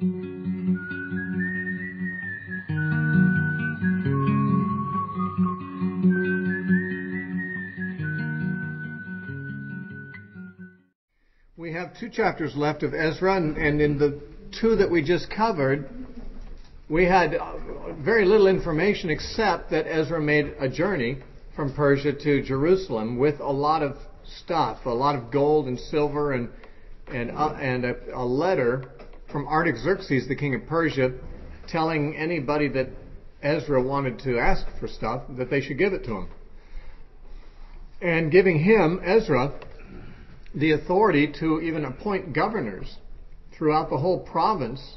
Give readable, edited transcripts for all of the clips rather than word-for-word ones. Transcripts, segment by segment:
We have 2 chapters left of Ezra, and in the 2 that we just covered, we had very little information except that Ezra made a journey from Persia to Jerusalem with a lot of stuff, a lot of gold and silver, and a letter from Artaxerxes, the king of Persia, telling anybody that Ezra wanted to ask for stuff that they should give it to him, and giving him, Ezra, the authority to even appoint governors throughout the whole province,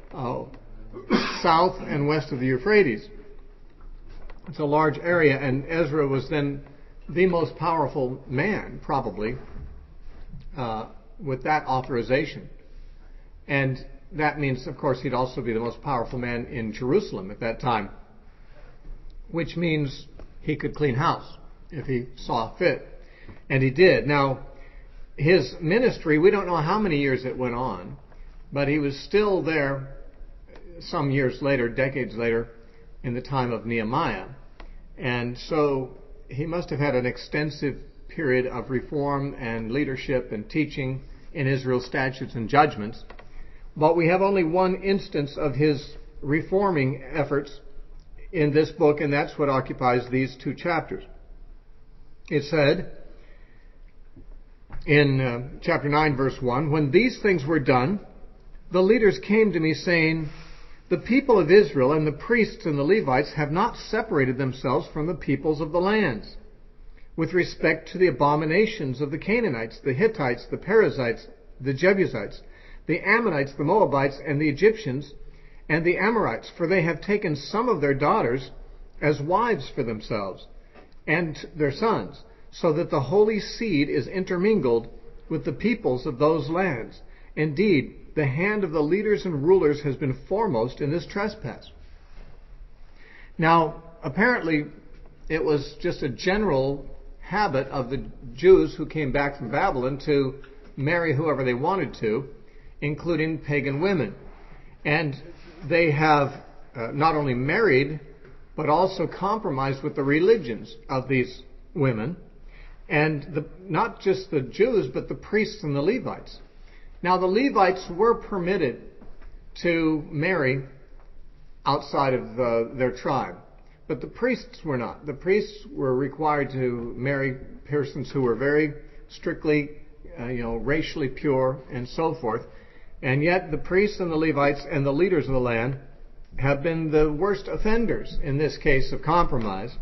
south and west of the Euphrates. It's a large area, and Ezra was then the most powerful man, probably, with that authorization. And that means, of course, he'd also be the most powerful man in Jerusalem at that time, which means he could clean house if he saw fit. And he did. Now, his ministry, we don't know how many years it went on, but he was still there some years later, decades later, in the time of Nehemiah. And so he must have had an extensive period of reform and leadership and teaching in Israel's statutes and judgments. But we have only one instance of his reforming efforts in this book, and that's what occupies these 2 chapters. It said in chapter 9, verse 1, "When these things were done, the leaders came to me, saying, 'The people of Israel and the priests and the Levites have not separated themselves from the peoples of the lands, with respect to the abominations of the Canaanites, the Hittites, the Perizzites, the Jebusites, the Ammonites, the Moabites, and the Egyptians, and the Amorites, for they have taken some of their daughters as wives for themselves, and their sons, so that the holy seed is intermingled with the peoples of those lands. Indeed, the hand of the leaders and rulers has been foremost in this trespass.'" Now, apparently, it was just a general habit of the Jews who came back from Babylon to marry whoever they wanted to, including pagan women. And they have not only married, but also compromised with the religions of these women, and not just the Jews, but the priests and the Levites. Now, the Levites were permitted to marry outside of their tribe, but the priests were not. The priests were required to marry persons who were very strictly, racially pure and so forth. And yet, the priests and the Levites and the leaders of the land have been the worst offenders in this case of compromise.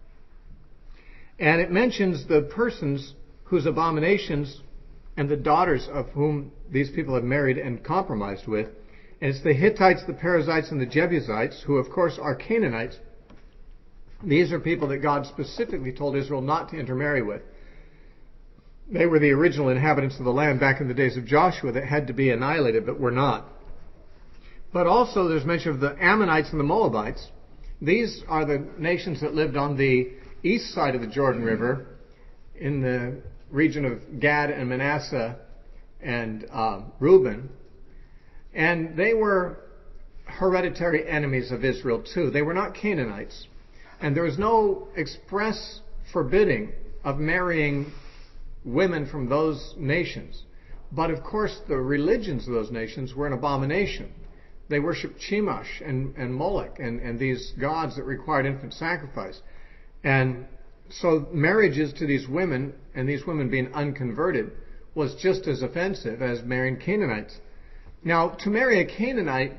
And it mentions the persons whose abominations and the daughters of whom these people have married and compromised with. And it's the Hittites, the Perizzites, and the Jebusites, who of course are Canaanites. These are people that God specifically told Israel not to intermarry with. They were the original inhabitants of the land back in the days of Joshua that had to be annihilated, but were not. But also there's mention of the Ammonites and the Moabites. These are the nations that lived on the east side of the Jordan River in the region of Gad and Manasseh and Reuben. And they were hereditary enemies of Israel too. They were not Canaanites. And there was no express forbidding of marrying women from those nations. But of course the religions of those nations were an abomination. They worshipped Chemosh and Moloch and these gods that required infant sacrifice. And so marriages to these women, and these women being unconverted, was just as offensive as marrying Canaanites. Now, to marry a Canaanite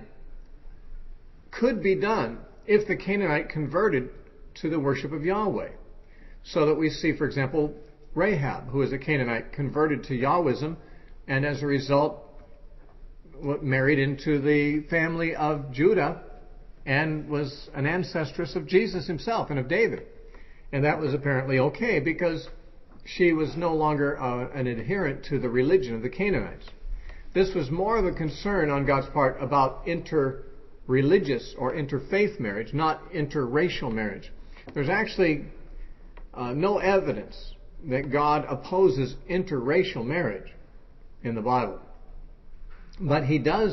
could be done if the Canaanite converted to the worship of Yahweh. So that we see, for example, Rahab, who is a Canaanite, converted to Yahwism, and as a result married into the family of Judah and was an ancestress of Jesus himself and of David. And that was apparently okay because she was no longer an adherent to the religion of the Canaanites. This was more of a concern on God's part about inter-religious or interfaith marriage, not interracial marriage. There's actually no evidence that God opposes interracial marriage in the Bible. But he does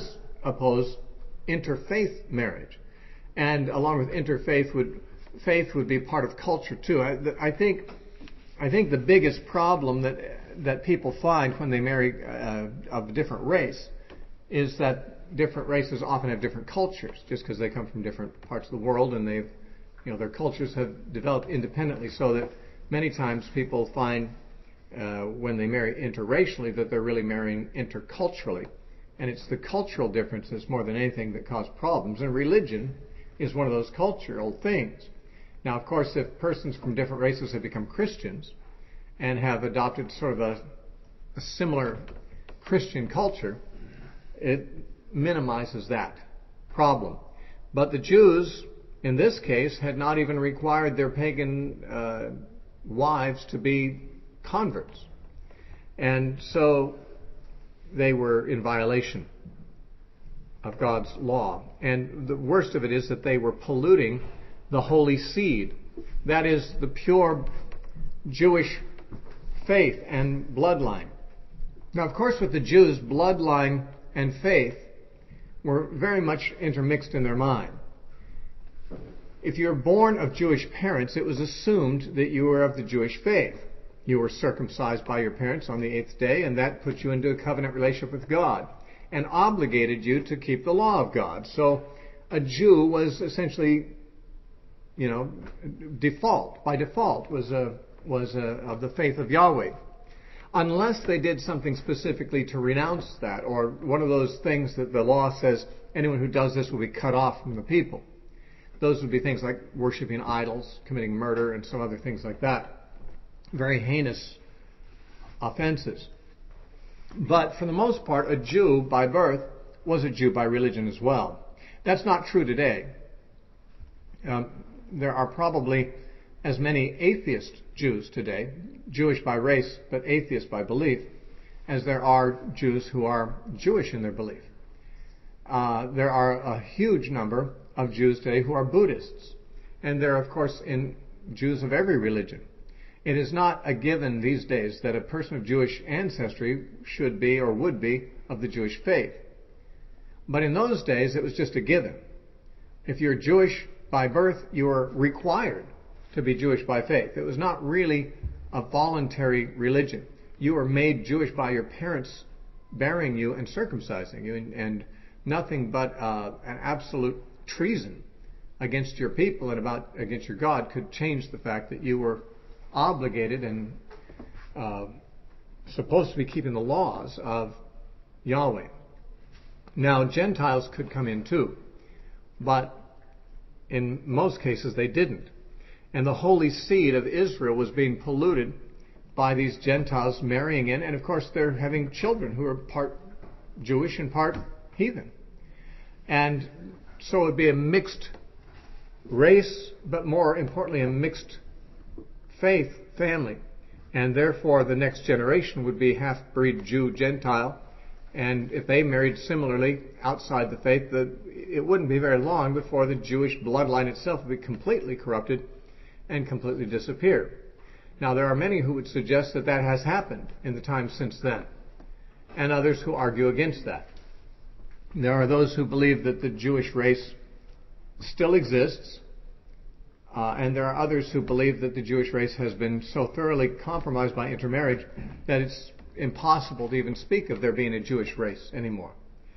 oppose interfaith marriage. And along with interfaith faith would be part of culture too. I think the biggest problem that people find when they marry of a different race is that different races often have different cultures, just because they come from different parts of the world, and their cultures have developed independently, so that many times people find when they marry interracially that they're really marrying interculturally. And it's the cultural differences more than anything that cause problems. And religion is one of those cultural things. Now, of course, if persons from different races have become Christians and have adopted sort of a similar Christian culture, it minimizes that problem. But the Jews, in this case, had not even required their pagan wives to be converts. And so they were in violation of God's law. And the worst of it is that they were polluting the holy seed. That is the pure Jewish faith and bloodline. Now, of course, with the Jews, bloodline and faith were very much intermixed in their mind. If you're born of Jewish parents, it was assumed that you were of the Jewish faith. You were circumcised by your parents on the 8th day, and that put you into a covenant relationship with God and obligated you to keep the law of God. So a Jew was essentially, by default, was of the faith of Yahweh. Unless they did something specifically to renounce that, or one of those things that the law says anyone who does this will be cut off from the people. Those would be things like worshiping idols, committing murder, and some other things like that. Very heinous offenses. But for the most part, a Jew by birth was a Jew by religion as well. That's not true today. There are probably as many atheist Jews today, Jewish by race but atheist by belief, as there are Jews who are Jewish in their belief. There are a huge number of Jews today who are Buddhists, and there are, of course, Jews of every religion. It is not a given these days that a person of Jewish ancestry should be or would be of the Jewish faith. But in those days, it was just a given. If you're Jewish by birth, you were required to be Jewish by faith. It was not really a voluntary religion. You were made Jewish by your parents bearing you and circumcising you, and nothing but an absolute treason against your people and against your God could change the fact that you were obligated and supposed to be keeping the laws of Yahweh. Now, Gentiles could come in too, but in most cases they didn't. And the holy seed of Israel was being polluted by these Gentiles marrying in, and of course they're having children who are part Jewish and part heathen. And so it would be a mixed race, but more importantly a mixed faith family. And therefore the next generation would be half-breed Jew Gentile. And if they married similarly outside the faith, it wouldn't be very long before the Jewish bloodline itself would be completely corrupted and completely disappear. Now, there are many who would suggest that that has happened in the time since then, and others who argue against that. There are those who believe that the Jewish race still exists, and there are others who believe that the Jewish race has been so thoroughly compromised by intermarriage that it's impossible to even speak of there being a Jewish race anymore.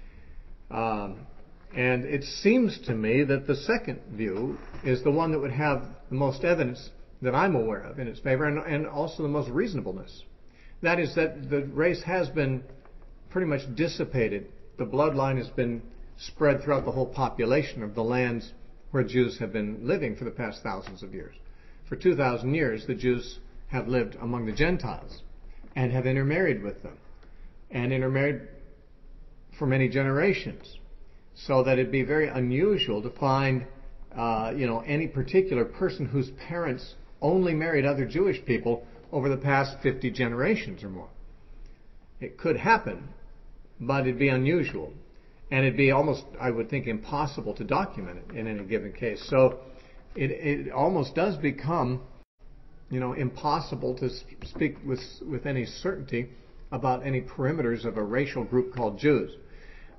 And it seems to me that the second view is the one that would have the most evidence that I'm aware of in its favor, and also the most reasonableness. That is that the race has been pretty much dissipated. The bloodline has been spread throughout the whole population of the lands where Jews have been living for the past thousands of years. For 2,000 years, the Jews have lived among the Gentiles and have intermarried with them, and intermarried for many generations, so that it'd be very unusual to find any particular person whose parents only married other Jewish people over the past 50 generations or more. It could happen, but it'd be unusual, and it'd be almost, I would think, impossible to document it in any given case. So it almost does become impossible to speak with any certainty about any perimeters of a racial group called Jews.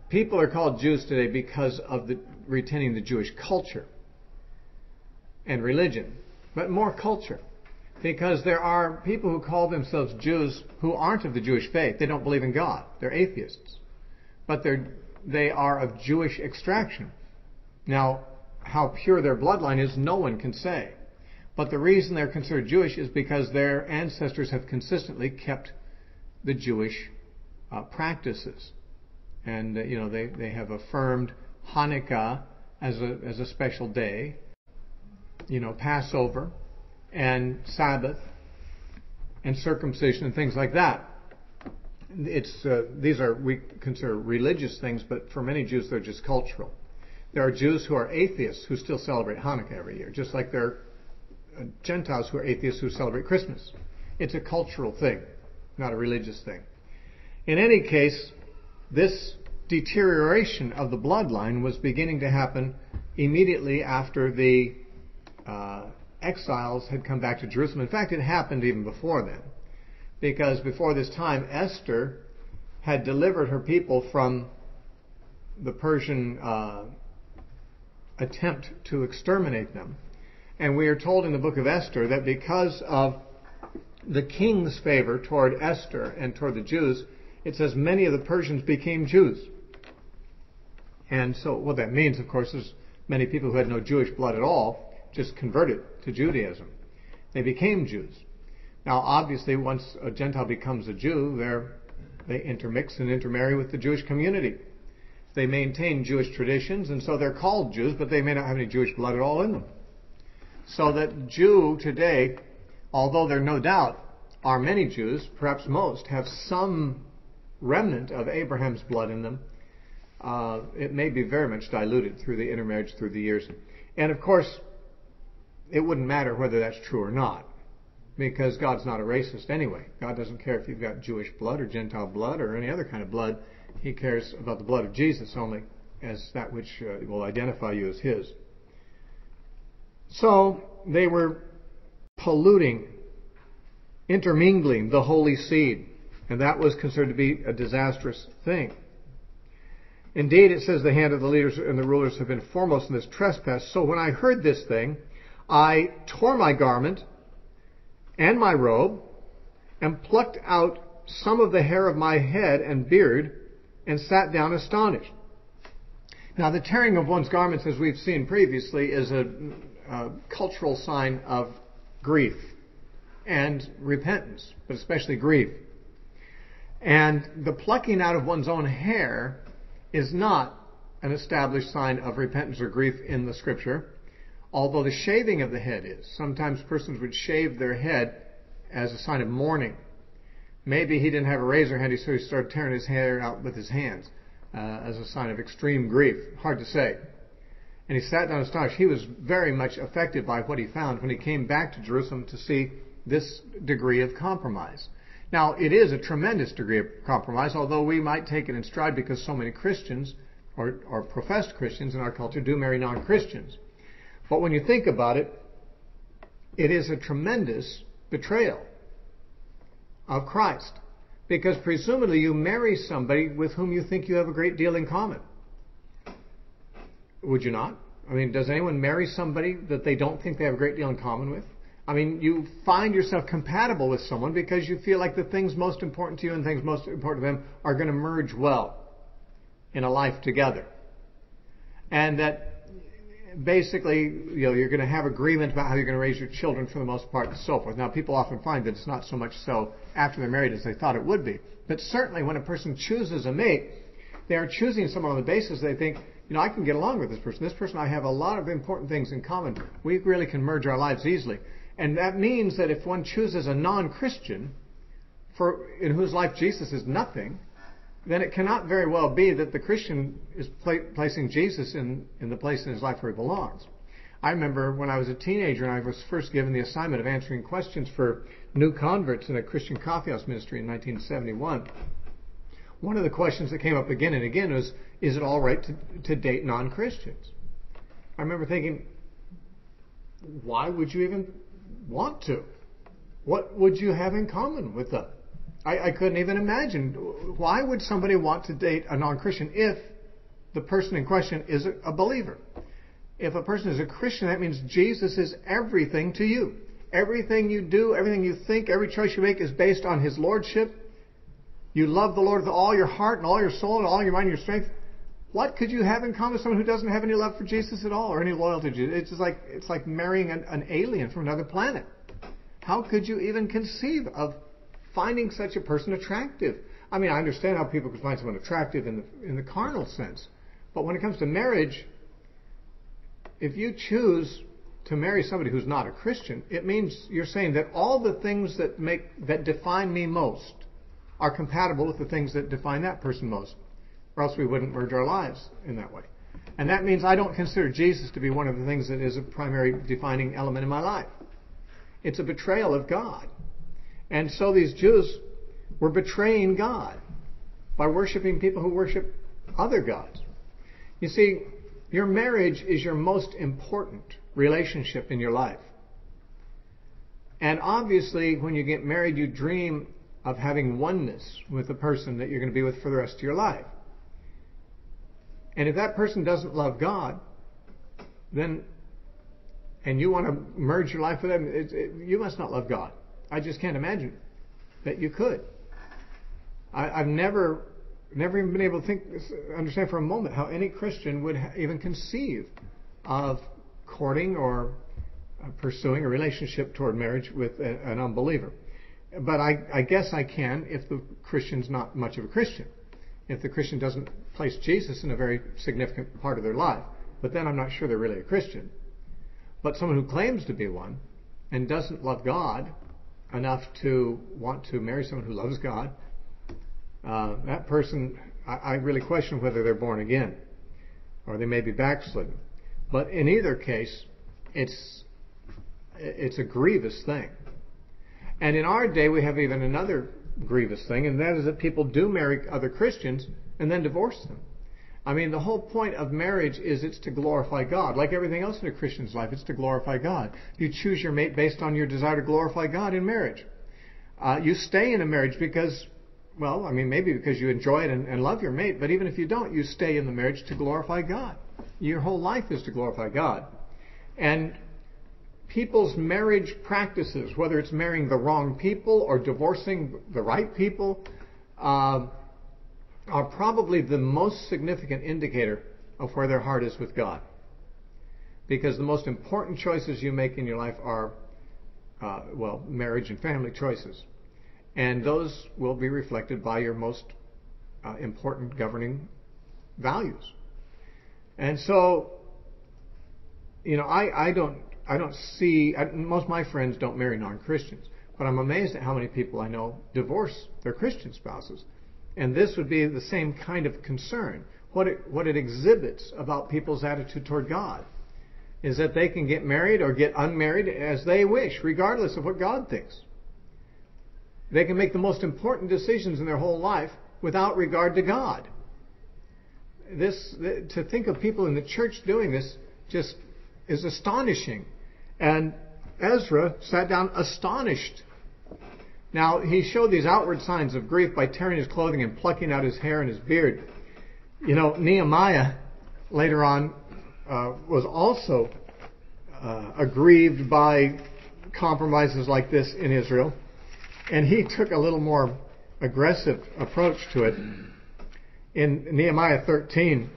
people are called Jews today because of retaining the Jewish culture and religion, but more culture. Because there are people who call themselves Jews who aren't of the Jewish faith. They don't believe in God. They're atheists. But they are of Jewish extraction. Now, how pure their bloodline is, no one can say. But the reason they're considered Jewish is because their ancestors have consistently kept the Jewish practices. And, they have affirmed Hanukkah as a special day, Passover, and Sabbath, and circumcision, and things like that. These are, we consider religious things, but for many Jews they're just cultural. There are Jews who are atheists who still celebrate Hanukkah every year, just like there are Gentiles who are atheists who celebrate Christmas. It's a cultural thing, not a religious thing. In any case, this deterioration of the bloodline was beginning to happen immediately after the exiles had come back to Jerusalem. In fact, it happened even before then, because before this time, Esther had delivered her people from the Persian attempt to exterminate them. And we are told in the book of Esther that because of the king's favor toward Esther and toward the Jews, it says many of the Persians became Jews. And so what that means, of course, is many people who had no Jewish blood at all just converted to Judaism. They became Jews. Now, obviously, once a Gentile becomes a Jew, they intermix and intermarry with the Jewish community. They maintain Jewish traditions, and so they're called Jews, but they may not have any Jewish blood at all in them. So that Jew today, although there no doubt are many Jews, perhaps most, have some remnant of Abraham's blood in them, it may be very much diluted through the intermarriage through the years. And of course, it wouldn't matter whether that's true or not, because God's not a racist anyway. God doesn't care if you've got Jewish blood or Gentile blood or any other kind of blood. He cares about the blood of Jesus only as that which will identify you as His. So they were polluting, intermingling the holy seed, and that was considered to be a disastrous thing. Indeed, it says the hand of the leaders and the rulers have been foremost in this trespass. So when I heard this thing, I tore my garment and my robe and plucked out some of the hair of my head and beard and sat down astonished. Now, the tearing of one's garments, as we've seen previously, is a cultural sign of grief and repentance, but especially grief. And the plucking out of one's own hair is not an established sign of repentance or grief in the Scripture, although the shaving of the head is. Sometimes persons would shave their head as a sign of mourning. Maybe he didn't have a razor handy, so he started tearing his hair out with his hands as a sign of extreme grief. Hard to say. And he sat down astonished. He was very much affected by what he found when he came back to Jerusalem to see this degree of compromise. Now, it is a tremendous degree of compromise, although we might take it in stride because so many Christians, or professed Christians in our culture, do marry non-Christians. But when you think about it, it is a tremendous betrayal of Christ. Because presumably you marry somebody with whom you think you have a great deal in common. Would you not? I mean, does anyone marry somebody that they don't think they have a great deal in common with? I mean, you find yourself compatible with someone because you feel like the things most important to you and things most important to them are going to merge well in a life together. And that basically, you're going to have agreement about how you're going to raise your children for the most part and so forth. Now, people often find that it's not so much so after they're married as they thought it would be. But certainly when a person chooses a mate, they are choosing someone on the basis they think, I can get along with this person. This person, I have a lot of important things in common. We really can merge our lives easily. And that means that if one chooses a non-Christian, in whose life Jesus is nothing, then it cannot very well be that the Christian is placing Jesus in the place in his life where he belongs. I remember when I was a teenager and I was first given the assignment of answering questions for new converts in a Christian coffeehouse ministry in 1971. One of the questions that came up again and again was, is it all right to date non-Christians? I remember thinking, why would you even want to? What would you have in common with them? I couldn't even imagine. Why would somebody want to date a non-Christian if the person in question is a believer. If a person is a Christian, that means Jesus is everything to you. Everything you do, everything you think, every choice you make is based on His Lordship. You love the Lord with all your heart and all your soul and all your mind and your strength. What could you have in common with someone who doesn't have any love for Jesus at all or any loyalty to Jesus? It's like marrying an alien from another planet. How could you even conceive of finding such a person attractive? I mean, I understand how people could find someone attractive in the carnal sense. But when it comes to marriage, if you choose to marry somebody who's not a Christian, it means you're saying that all the things that define me most are compatible with the things that define that person most. Or else we wouldn't merge our lives in that way. And that means I don't consider Jesus to be one of the things that is a primary defining element in my life. It's a betrayal of God. And so these Jews were betraying God by worshiping people who worship other gods. You see, your marriage is your most important relationship in your life. And obviously, when you get married, you dream of having oneness with the person that you're going to be with for the rest of your life. And if that person doesn't love God, then, and you want to merge your life with them, you must not love God. I just can't imagine that you could. I've never even been able to understand for a moment how any Christian would even conceive of courting or pursuing a relationship toward marriage with an unbeliever. But I guess I can if the Christian's not much of a Christian. If the Christian doesn't place Jesus in a very significant part of their life. But then I'm not sure they're really a Christian. But someone who claims to be one and doesn't love God enough to want to marry someone who loves God, that person, I really question whether they're born again or they may be backslidden. But in either case, it's a grievous thing. And in our day, we have even another grievous thing, and that is that people do marry other Christians and then divorce them. I mean, the whole point of marriage is it's to glorify God. Like everything else in a Christian's life, it's to glorify God. You choose your mate based on your desire to glorify God in marriage. You stay in a marriage because, well, I mean, maybe because you enjoy it and love your mate, but even if you don't, you stay in the marriage to glorify God. Your whole life is to glorify God. And people's marriage practices, whether it's marrying the wrong people or divorcing the right people, are probably the most significant indicator of where their heart is with God. Because the most important choices you make in your life are, marriage and family choices. And those will be reflected by your most important governing values. And so, I don't see, most of my friends don't marry non-Christians, but I'm amazed at how many people I know divorce their Christian spouses. And this would be the same kind of concern. What it exhibits about people's attitude toward God is that they can get married or get unmarried as they wish, regardless of what God thinks. They can make the most important decisions in their whole life without regard to God. To think of people in the church doing this just is astonishing. And Ezra sat down astonished. Now, he showed these outward signs of grief by tearing his clothing and plucking out his hair and his beard. Nehemiah, later on, was also aggrieved by compromises like this in Israel. And he took a little more aggressive approach to it. In Nehemiah 13,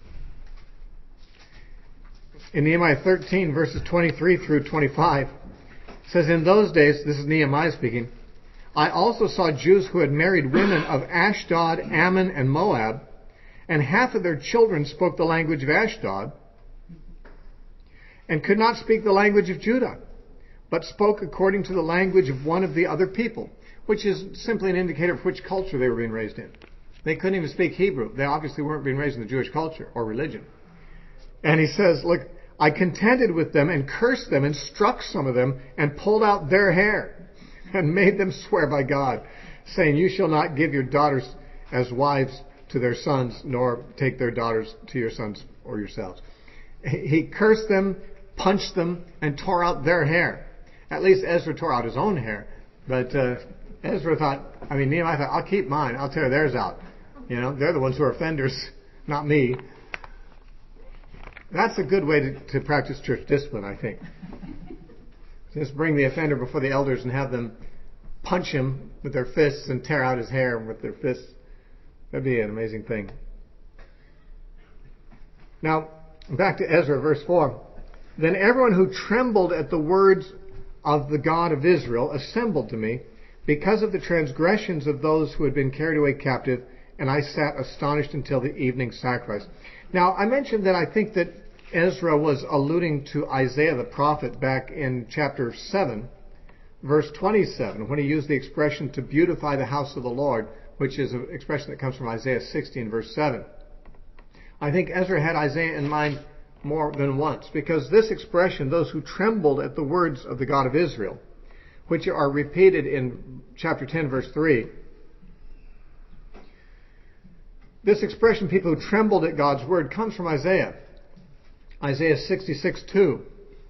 verses 23 through 25, it says, "In those days," this is Nehemiah speaking, "I also saw Jews who had married women of Ashdod, Ammon, and Moab, and half of their children spoke the language of Ashdod, and could not speak the language of Judah, but spoke according to the language of one of the other people," which is simply an indicator of which culture they were being raised in. They couldn't even speak Hebrew. They obviously weren't being raised in the Jewish culture or religion. And he says, "Look, I contended with them and cursed them and struck some of them and pulled out their hair and made them swear by God, saying, 'You shall not give your daughters as wives to their sons, nor take their daughters to your sons or yourselves.'" He cursed them, punched them, and tore out their hair. At least Ezra tore out his own hair. But Nehemiah thought, "I'll keep mine. I'll tear theirs out. They're the ones who are offenders, not me." That's a good way to practice church discipline, I think. Just bring the offender before the elders and have them punch him with their fists and tear out his hair with their fists. That'd be an amazing thing. Now, back to Ezra, verse 4. Then everyone who trembled at the words of the God of Israel assembled to me because of the transgressions of those who had been carried away captive, and I sat astonished until the evening sacrifice. Now, I mentioned that I think that Ezra was alluding to Isaiah the prophet back in chapter 7, verse 27, when he used the expression to beautify the house of the Lord, which is an expression that comes from Isaiah 16, verse 7. I think Ezra had Isaiah in mind more than once, because this expression, those who trembled at the words of the God of Israel, which are repeated in chapter 10, verse 3, this expression, people who trembled at God's word, comes from Isaiah. Isaiah 66:2.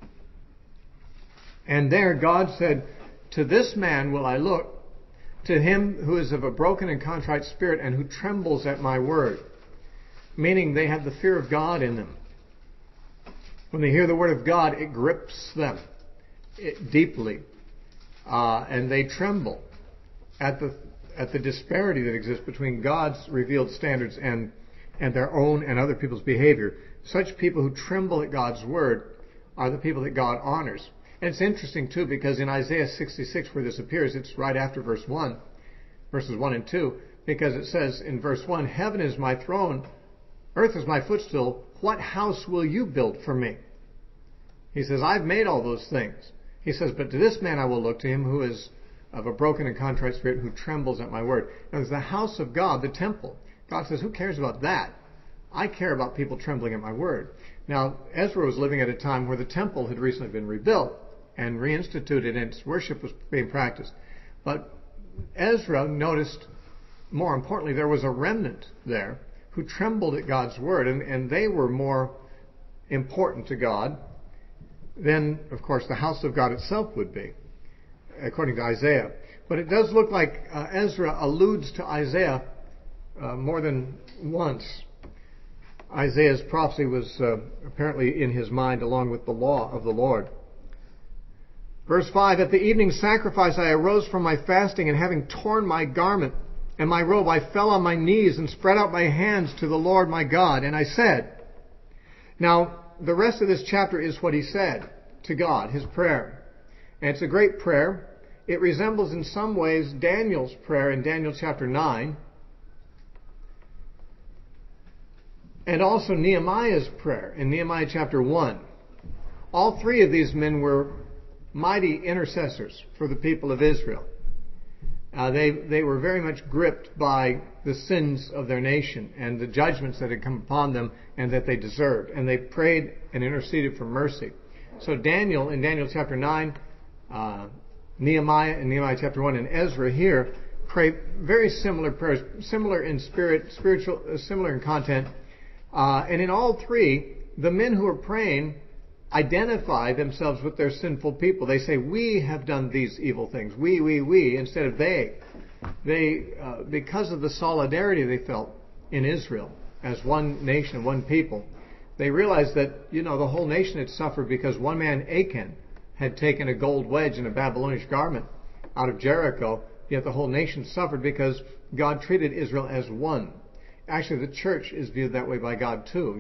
And there God said, to this man will I look, to him who is of a broken and contrite spirit and who trembles at my word. Meaning they have the fear of God in them. When they hear the word of God, it grips them deeply. And they tremble at the disparity that exists between God's revealed standards and their own and other people's behavior. Such people who tremble at God's word are the people that God honors. And it's interesting, too, because in Isaiah 66, where this appears, it's right after verses 1 and 2, because it says in verse 1, heaven is my throne, earth is my footstool, what house will you build for me? He says, I've made all those things. He says, but to this man I will look, to him who is of a broken and contrite spirit, who trembles at my word. Now, there's the house of God, the temple. God says, who cares about that? I care about people trembling at my word. Now, Ezra was living at a time where the temple had recently been rebuilt and reinstituted, and its worship was being practiced. But Ezra noticed, more importantly, there was a remnant there who trembled at God's word, and they were more important to God than, of course, the house of God itself would be, according to Isaiah. But it does look like Ezra alludes to Isaiah more than once. Isaiah's prophecy was apparently in his mind along with the law of the Lord. Verse 5, at the evening sacrifice I arose from my fasting, and having torn my garment and my robe, I fell on my knees and spread out my hands to the Lord my God. And I said, now the rest of this chapter is what he said to God, his prayer. And it's a great prayer. It resembles in some ways Daniel's prayer in Daniel chapter 9. And also Nehemiah's prayer in Nehemiah chapter 1. All three of these men were mighty intercessors for the people of Israel. They were very much gripped by the sins of their nation and the judgments that had come upon them and that they deserved. And they prayed and interceded for mercy. So Daniel in Daniel chapter 9, Nehemiah in Nehemiah chapter 1, and Ezra here pray very similar prayers, similar in spirit, similar in content. And in all three, the men who are praying identify themselves with their sinful people. They say, we have done these evil things. We, instead of they. They, because of the solidarity they felt in Israel as one nation, one people, they realized that, the whole nation had suffered because one man, Achan, had taken a gold wedge and a Babylonish garment out of Jericho, yet the whole nation suffered because God treated Israel as one. Actually, the church is viewed that way by God too,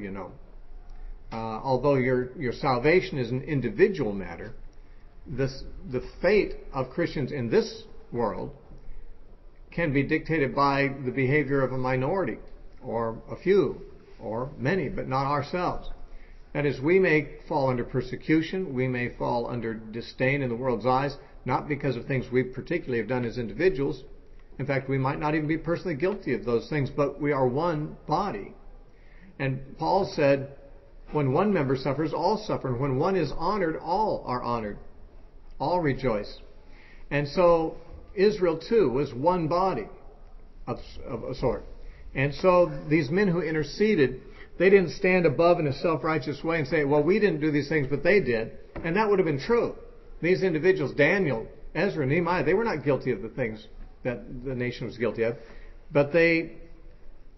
although your salvation is an individual matter, the fate of Christians in this world can be dictated by the behavior of a minority, or a few, or many, but not ourselves. That is, we may fall under persecution, we may fall under disdain in the world's eyes, not because of things we particularly have done as individuals. In fact, we might not even be personally guilty of those things, but we are one body. And Paul said, when one member suffers, all suffer. And when one is honored, all are honored. All rejoice. And so Israel, too, was one body of a sort. And so these men who interceded, they didn't stand above in a self-righteous way and say, well, we didn't do these things, but they did. And that would have been true. These individuals, Daniel, Ezra, Nehemiah, they were not guilty of the things that the nation was guilty of. But they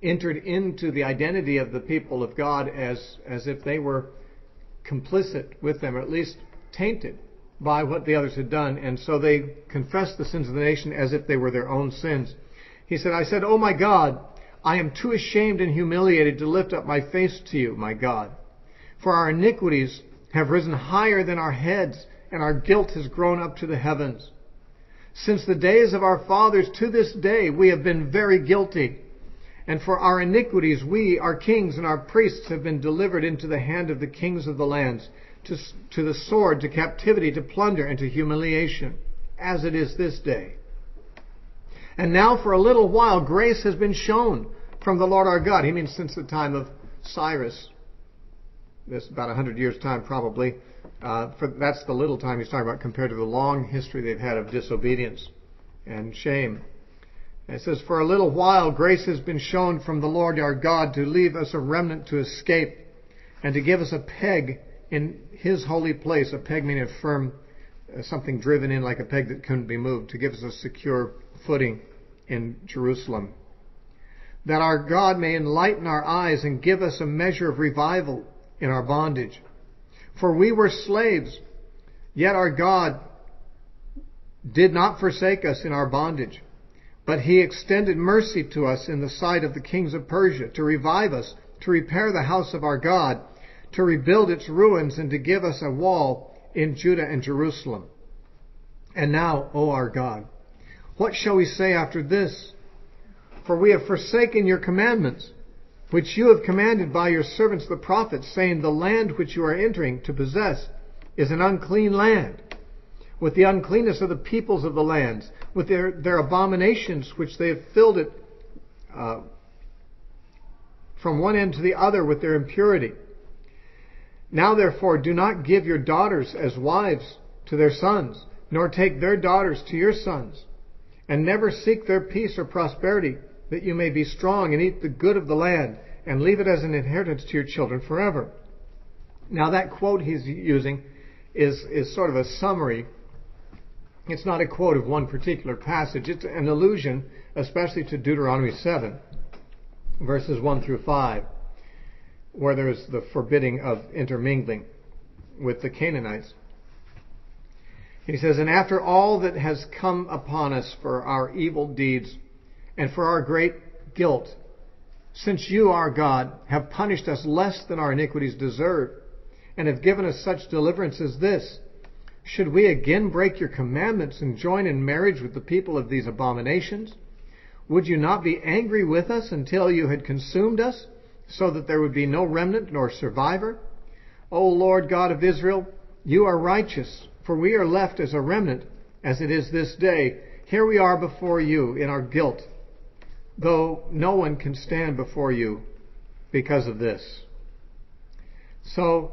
entered into the identity of the people of God as if they were complicit with them, or at least tainted by what the others had done, and so they confessed the sins of the nation as if they were their own sins. He said, I said, "Oh my God, I am too ashamed and humiliated to lift up my face to you, my God. For our iniquities have risen higher than our heads, and our guilt has grown up to the heavens. Since the days of our fathers to this day we have been very guilty. And for our iniquities we, our kings and our priests, have been delivered into the hand of the kings of the lands, to the sword, to captivity, to plunder, and to humiliation, as it is this day. And now for a little while grace has been shown from the Lord our God." He means since the time of Cyrus. This about 100 years' time probably. That's the little time he's talking about compared to the long history they've had of disobedience and shame. And it says, "For a little while grace has been shown from the Lord our God to leave us a remnant to escape, and to give us a peg in His holy place," a peg meaning a firm, something driven in like a peg that couldn't be moved, to give us a secure footing in Jerusalem, "that our God may enlighten our eyes and give us a measure of revival in our bondage. For we were slaves, yet our God did not forsake us in our bondage, but He extended mercy to us in the sight of the kings of Persia, to revive us, to repair the house of our God, to rebuild its ruins, and to give us a wall in Judah and Jerusalem. And now, O our God, what shall we say after this? For we have forsaken your commandments, which you have commanded by your servants the prophets, saying, the land which you are entering to possess is an unclean land, with the uncleanness of the peoples of the lands, with their abominations which they have filled it from one end to the other with their impurity. Now therefore do not give your daughters as wives to their sons, nor take their daughters to your sons, and never seek their peace or prosperity, that you may be strong and eat the good of the land, and leave it as an inheritance to your children forever." Now that quote he's using is sort of a summary. It's not a quote of one particular passage. It's an allusion, especially to Deuteronomy 7, verses 1 through 5, where there is the forbidding of intermingling with the Canaanites. He says, "And after all that has come upon us for our evil deeds and for our great guilt, since you, our God, have punished us less than our iniquities deserve, and have given us such deliverance as this, should we again break your commandments and join in marriage with the people of these abominations? Would you not be angry with us until you had consumed us, so that there would be no remnant nor survivor? O Lord God of Israel, you are righteous, for we are left as a remnant, as it is this day. Here we are before you in our guilt, though no one can stand before you because of this." So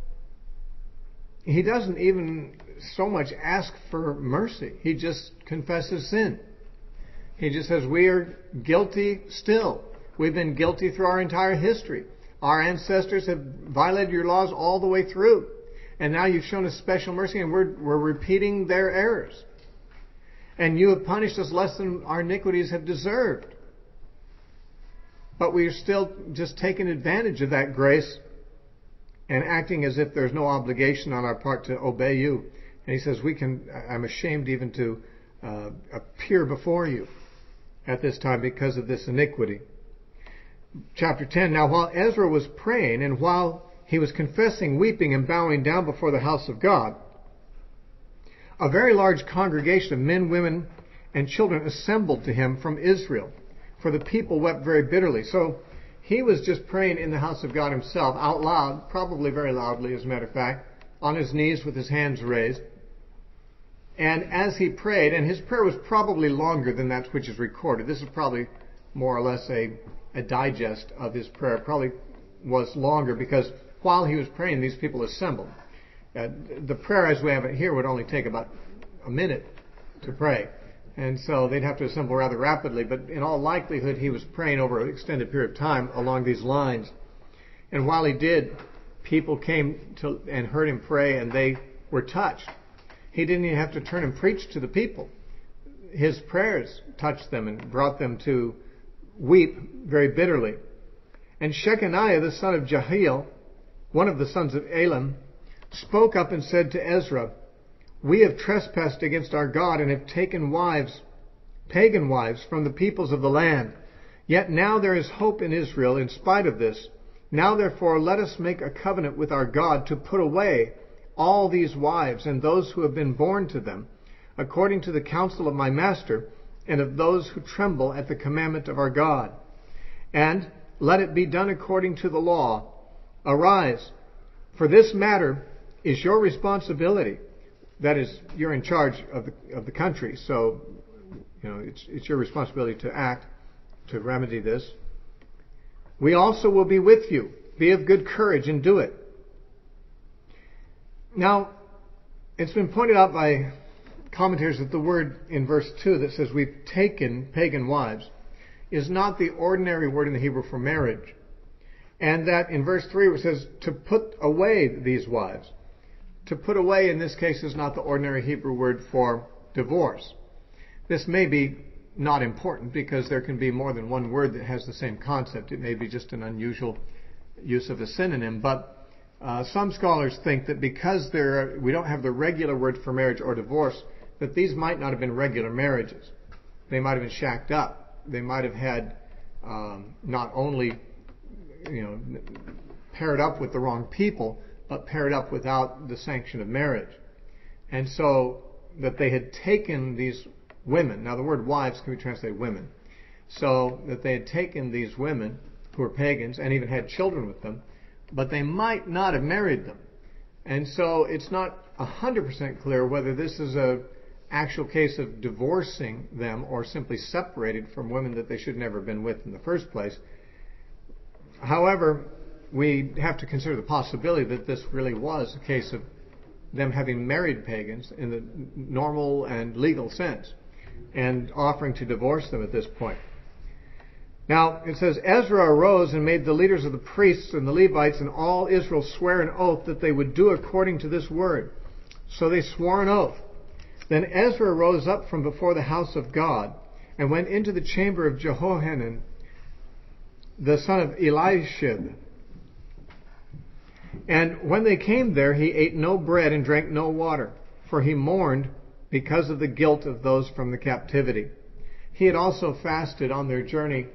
he doesn't even so much ask for mercy. He just confesses sin. He just says, we are guilty still. We've been guilty through our entire history. Our ancestors have violated your laws all the way through. And now you've shown us special mercy, and we're repeating their errors. And you have punished us less than our iniquities have deserved. But we are still just taking advantage of that grace and acting as if there's no obligation on our part to obey you. And he says, I'm ashamed even to appear before you at this time because of this iniquity. Chapter 10, "Now while Ezra was praying, and while he was confessing, weeping, and bowing down before the house of God, a very large congregation of men, women, and children assembled to him from Israel, for the people wept very bitterly." So he was just praying in the house of God himself, out loud, probably very loudly, as a matter of fact, on his knees with his hands raised. And as he prayed, and his prayer was probably longer than that which is recorded. This is probably more or less a digest of his prayer. It probably was longer because while he was praying, these people assembled. The prayer as we have it here would only take about a minute to pray. And so they'd have to assemble rather rapidly. But in all likelihood, he was praying over an extended period of time along these lines. And while he did, people came to and heard him pray, and they were touched. He didn't even have to turn and preach to the people. His prayers touched them and brought them to weep very bitterly. And Shechaniah, the son of Jehiel, one of the sons of Elam, spoke up and said to Ezra, "We have trespassed against our God and have taken wives, pagan wives, from the peoples of the land. Yet now there is hope in Israel in spite of this. Now therefore let us make a covenant with our God to put away all these wives and those who have been born to them, according to the counsel of my master, and of those who tremble at the commandment of our God. And let it be done according to the law. Arise, for this matter is your responsibility." That is, you're in charge of the country, so it's your responsibility to act, to remedy this. "We also will be with you. Be of good courage and do it." Now, it's been pointed out by commentators that the word in verse 2 that says we've taken pagan wives is not the ordinary word in the Hebrew for marriage. And that in verse 3 where it says to put away these wives. To put away in this case is not the ordinary Hebrew word for divorce. This may be not important because there can be more than one word that has the same concept. It may be just an unusual use of a synonym, but some scholars think that because we don't have the regular word for marriage or divorce, that these might not have been regular marriages. They might have been shacked up. They might have had not only paired up with the wrong people, but paired up without the sanction of marriage. And so that they had taken these women. Now the word wives can be translated women. So that they had taken these women who were pagans and even had children with them, but they might not have married them. And so it's not 100% clear whether this is a actual case of divorcing them or simply separated from women that they should never have been with in the first place. However, we have to consider the possibility that this really was a case of them having married pagans in the normal and legal sense and offering to divorce them at this point. Now, it says, Ezra arose and made the leaders of the priests and the Levites and all Israel swear an oath that they would do according to this word. So they swore an oath. Then Ezra rose up from before the house of God and went into the chamber of Jehohanan, the son of Eliashib. And when they came there, he ate no bread and drank no water, for he mourned because of the guilt of those from the captivity. He had also fasted on their journey,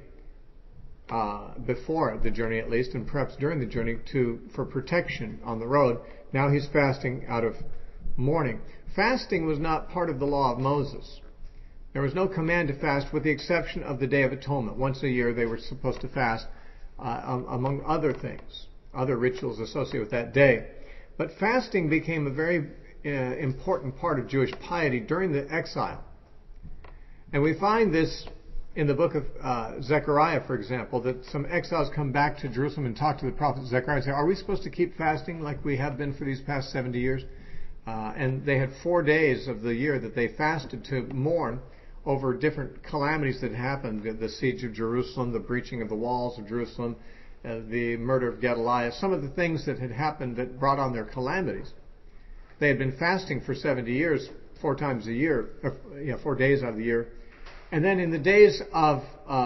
before the journey at least, and perhaps during the journey for protection on the road. Now he's fasting out of mourning. Fasting was not part of the law of Moses. There was no command to fast with the exception of the Day of Atonement. Once a year they were supposed to fast, among other things, other rituals associated with that day. But fasting became a very important part of Jewish piety during the exile. And we find this in the book of Zechariah, for example, that some exiles come back to Jerusalem and talk to the prophet Zechariah and say, are we supposed to keep fasting like we have been for these past 70 years? And they had 4 days of the year that they fasted to mourn over different calamities that happened. The siege of Jerusalem, the breaching of the walls of Jerusalem, the murder of Gedaliah, some of the things that had happened that brought on their calamities. They had been fasting for 70 years, 4 times a year, 4 days out of the year. And then in the days of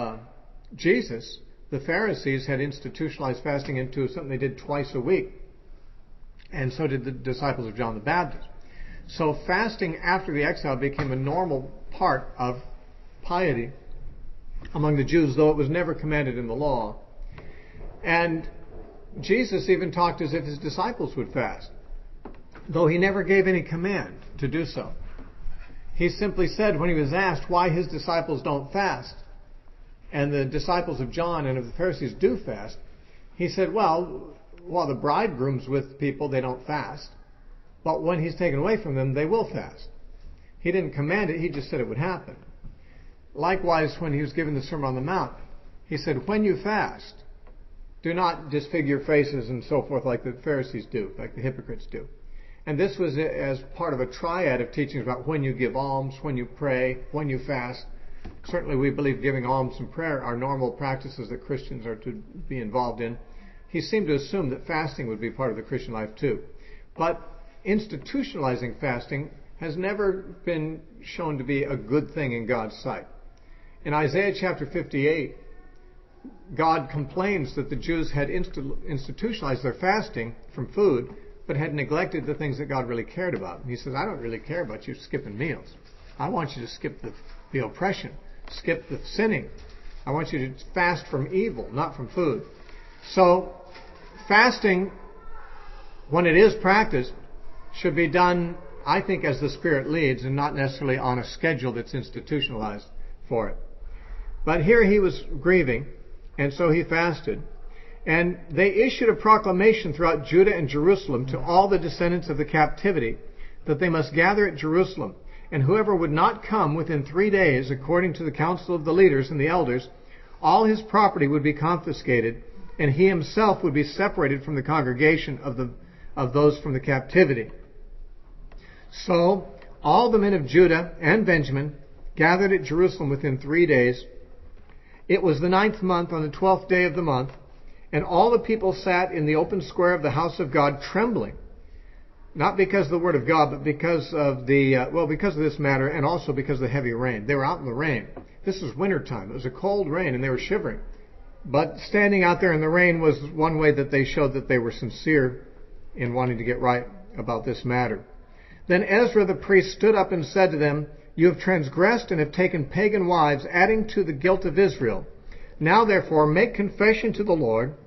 Jesus, the Pharisees had institutionalized fasting into something they did twice a week. And so did the disciples of John the Baptist. So fasting after the exile became a normal part of piety among the Jews, though it was never commanded in the law. And Jesus even talked as if his disciples would fast, though he never gave any command to do so. He simply said when he was asked why his disciples don't fast, and the disciples of John and of the Pharisees do fast, he said, well, while the bridegroom's with people, they don't fast. But when he's taken away from them, they will fast. He didn't command it, he just said it would happen. Likewise, when he was given the Sermon on the Mount, he said, when you fast, do not disfigure faces and so forth like the Pharisees do, like the hypocrites do. And this was as part of a triad of teachings about when you give alms, when you pray, when you fast. Certainly we believe giving alms and prayer are normal practices that Christians are to be involved in. He seemed to assume that fasting would be part of the Christian life too. But institutionalizing fasting has never been shown to be a good thing in God's sight. In Isaiah chapter 58, God complains that the Jews had institutionalized their fasting from food, but had neglected the things that God really cared about. And he says, I don't really care about you skipping meals. I want you to skip the oppression, skip the sinning. I want you to fast from evil, not from food. So, fasting, when it is practiced, should be done, I think, as the Spirit leads and not necessarily on a schedule that's institutionalized for it. But here he was grieving, and so he fasted. And they issued a proclamation throughout Judah and Jerusalem to all the descendants of the captivity that they must gather at Jerusalem. And whoever would not come within 3 days, according to the counsel of the leaders and the elders, all his property would be confiscated, and he himself would be separated from the congregation of those from the captivity. So all the men of Judah and Benjamin gathered at Jerusalem within 3 days. It was the 9th month, on the 12th day of the month, and all the people sat in the open square of the house of God, trembling, not because of the word of God, but because of because of this matter, and also because of the heavy rain. They were out in the rain. This was winter time. It was a cold rain, and they were shivering. But standing out there in the rain was one way that they showed that they were sincere in wanting to get right about this matter. Then Ezra the priest stood up and said to them, You have transgressed and have taken pagan wives, adding to the guilt of Israel. Now therefore make confession to the Lord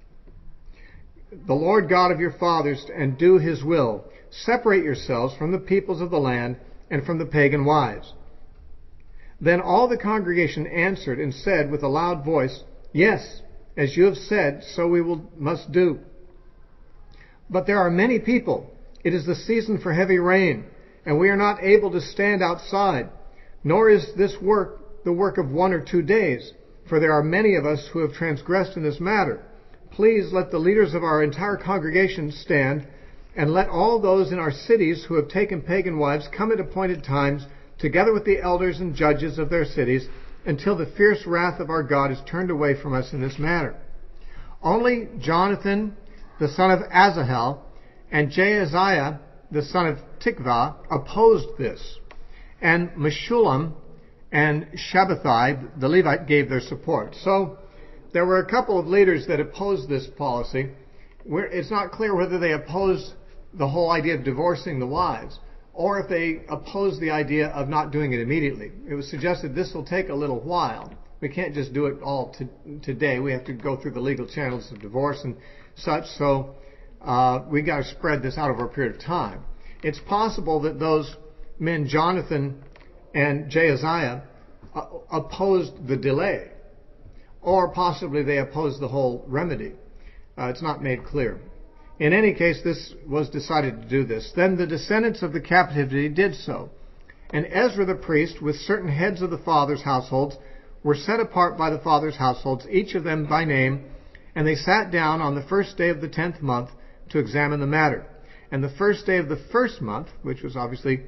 God of your fathers, and do his will. Separate yourselves from the peoples of the land and from the pagan wives. Then all the congregation answered and said with a loud voice, Yes, as you have said, so we must do. But there are many people. It is the season for heavy rain, and we are not able to stand outside. Nor is this work the work of 1 or 2 days, for there are many of us who have transgressed in this matter. Please let the leaders of our entire congregation stand, and let all those in our cities who have taken pagan wives come at appointed times, together with the elders and judges of their cities, until the fierce wrath of our God is turned away from us in this matter. Only Jonathan, the son of Asahel, and Jahaziah, the son of Tikvah, opposed this. And Meshullam and Shabbathai, the Levite, gave their support. So there were a couple of leaders that opposed this policy. It's not clear whether they opposed the whole idea of divorcing the wives, or if they opposed the idea of not doing it immediately. It was suggested this will take a little while. We can't just do it all today. We have to go through the legal channels of divorce and such, so we got to spread this out over a period of time. It's possible that those men, Jonathan and Jahaziah, opposed the delay, or possibly they opposed the whole remedy. It's not made clear. In any case, this was decided to do this. Then the descendants of the captivity did so. And Ezra the priest, with certain heads of the fathers' households, were set apart by the fathers' households, each of them by name, and they sat down on the first day of the 10th month to examine the matter. And the first day of the first month, which was obviously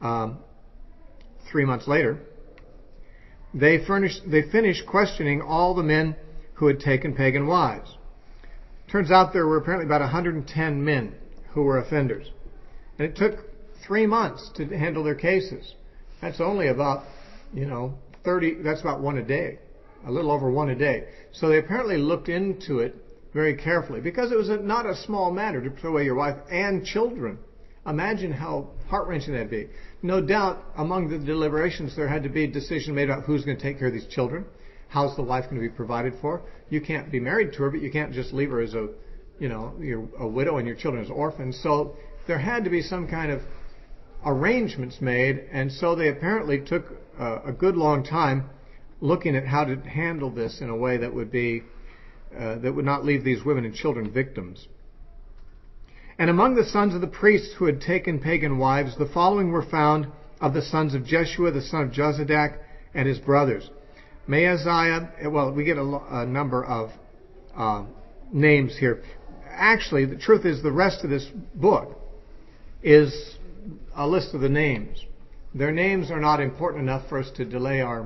3 months later, they finished questioning all the men who had taken pagan wives. Turns out there were apparently about 110 men who were offenders. And it took 3 months to handle their cases. That's only about, 30, that's about 1 a day. A little over 1 a day. So they apparently looked into it very carefully, because it was not a small matter to put away your wife and children. Imagine how heart-wrenching that'd be. No doubt among the deliberations there had to be a decision made about who's going to take care of these children. How's the wife going to be provided for? You can't be married to her, but you can't just leave her as you're a widow and your children as orphans. So there had to be some kind of arrangements made, and so they apparently took a good long time looking at how to handle this in a way that would be that would not leave these women and children victims. And among the sons of the priests who had taken pagan wives, the following were found of the sons of Jeshua, the son of Jozadak, and his brothers. Maaziah, well, we get a number of names here. Actually, the truth is the rest of this book is a list of the names. Their names are not important enough for us to delay our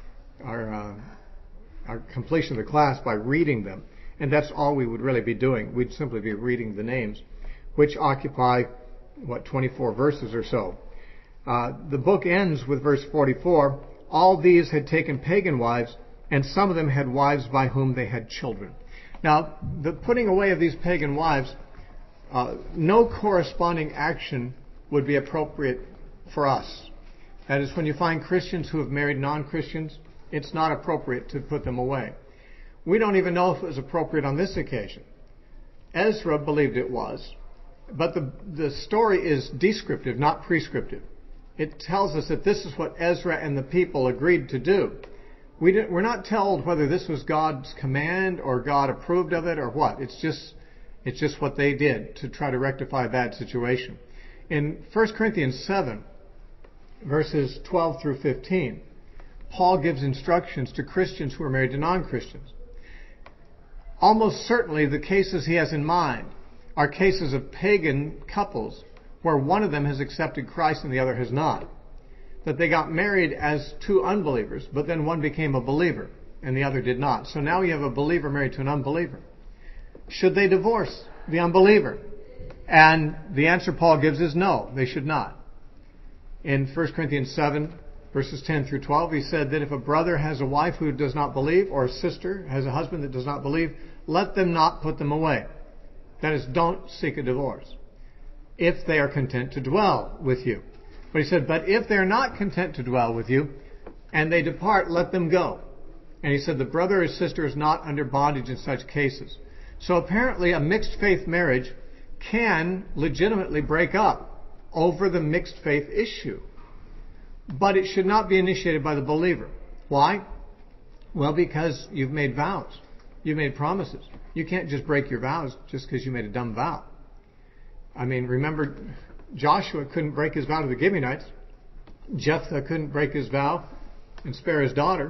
completion of the class by reading them. And that's all we would really be doing. We'd simply be reading the names, which occupy, 24 verses or so. The book ends with verse 44. All these had taken pagan wives and some of them had wives by whom they had children. Now, the putting away of these pagan wives, no corresponding action would be appropriate for us. That is, when you find Christians who have married non-Christians, it's not appropriate to put them away. We don't even know if it was appropriate on this occasion. Ezra believed it was, but the story is descriptive, not prescriptive. It tells us that this is what Ezra and the people agreed to do. We're not told whether this was God's command or God approved of it or what. It's just what they did to try to rectify a bad situation. In 1 Corinthians 7, verses 12 through 15, Paul gives instructions to Christians who are married to non-Christians. Almost certainly the cases he has in mind are cases of pagan couples where one of them has accepted Christ and the other has not. That they got married as two unbelievers, but then one became a believer and the other did not. So now you have a believer married to an unbeliever. Should they divorce the unbeliever? And the answer Paul gives is no, they should not. In 1 Corinthians 7, verses 10 through 12, he said that if a brother has a wife who does not believe, or a sister has a husband that does not believe, let them not put them away. That is, don't seek a divorce, if they are content to dwell with you. But he said, but if they're not content to dwell with you, and they depart, let them go. And he said, the brother or sister is not under bondage in such cases. So apparently a mixed faith marriage can legitimately break up over the mixed faith issue. But it should not be initiated by the believer. Why? Well, because you've made vows. You've made promises. You can't just break your vows just because you made a dumb vow. I mean, remember, Joshua couldn't break his vow to the Gibeonites. Jephthah couldn't break his vow and spare his daughter.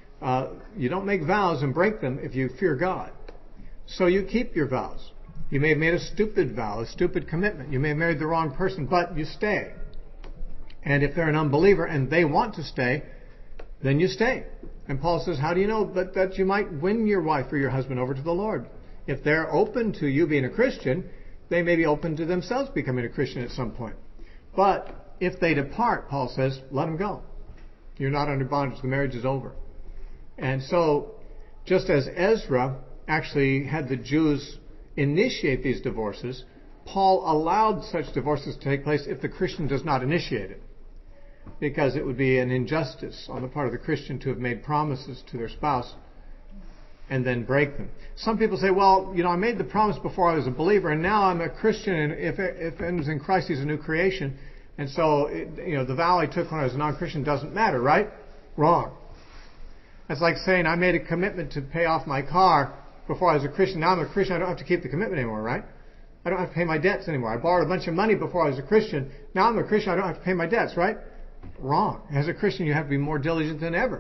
You don't make vows and break them if you fear God. So you keep your vows. You may have made a stupid vow, a stupid commitment. You may have married the wrong person, but you stay. And if they're an unbeliever and they want to stay, then you stay. And Paul says, how do you know that you might win your wife or your husband over to the Lord? If they're open to you being a Christian, they may be open to themselves becoming a Christian at some point. But if they depart, Paul says, let them go. You're not under bondage. The marriage is over. And so, just as Ezra actually had the Jews initiate these divorces, Paul allowed such divorces to take place if the Christian does not initiate it. Because it would be an injustice on the part of the Christian to have made promises to their spouse and then break them. Some people say, well, I made the promise before I was a believer, and now I'm a Christian, and if anyone's in Christ, he's a new creation. And so, the vow I took when I was a non-Christian doesn't matter, right? Wrong. That's like saying I made a commitment to pay off my car before I was a Christian. Now I'm a Christian, I don't have to keep the commitment anymore, right? I don't have to pay my debts anymore. I borrowed a bunch of money before I was a Christian. Now I'm a Christian, I don't have to pay my debts, right? Wrong. As a Christian, you have to be more diligent than ever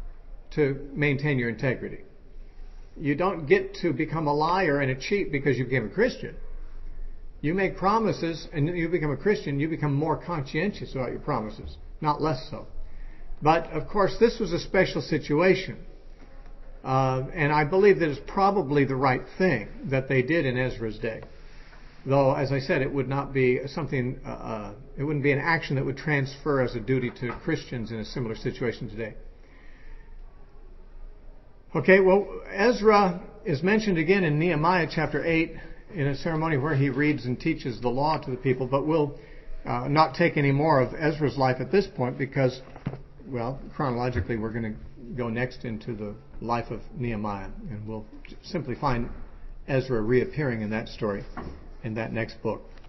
to maintain your integrity. You don't get to become a liar and a cheat because you became a Christian. You make promises and you become a Christian, you become more conscientious about your promises, not less so. But, of course, this was a special situation. And I believe that it's probably the right thing that they did in Ezra's day. Though, as I said, it would not be something, it wouldn't be an action that would transfer as a duty to Christians in a similar situation today. Okay, well, Ezra is mentioned again in Nehemiah chapter 8 in a ceremony where he reads and teaches the law to the people, but we'll not take any more of Ezra's life at this point because, well, chronologically we're going to go next into the life of Nehemiah, and we'll simply find Ezra reappearing in that story in that next book.